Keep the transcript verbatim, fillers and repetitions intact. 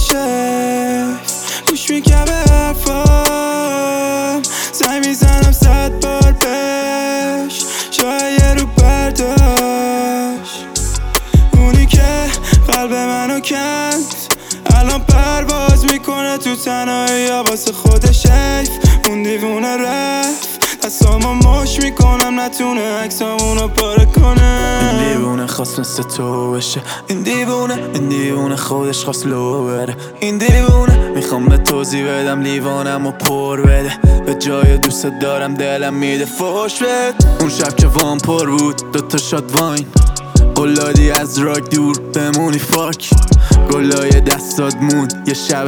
شیف گوش میکنم به حرفام، زنگ میزنم صد بار بهش، شاید یه رو برداشت. اونی که قلب منو کند الان پرواز میکنه تو تنهایی واسه خودش. حیف اون دیوونه رفت، دستامو مش میکنم نتونه عکسامونو پاره کنه. این دیوونه خواست مثل تو بشه، این دیوونه این دیوونه خودش خواست لو بره. این دیوونه میخوام به توضیح بدم لیوانم و پر بده، به جای دوست دارم دلم میده فوش بده. اون شب که وام پر بود دوتا شات واین، قلادی از راک دور بمونی فاک، گلای دستات موند یه شب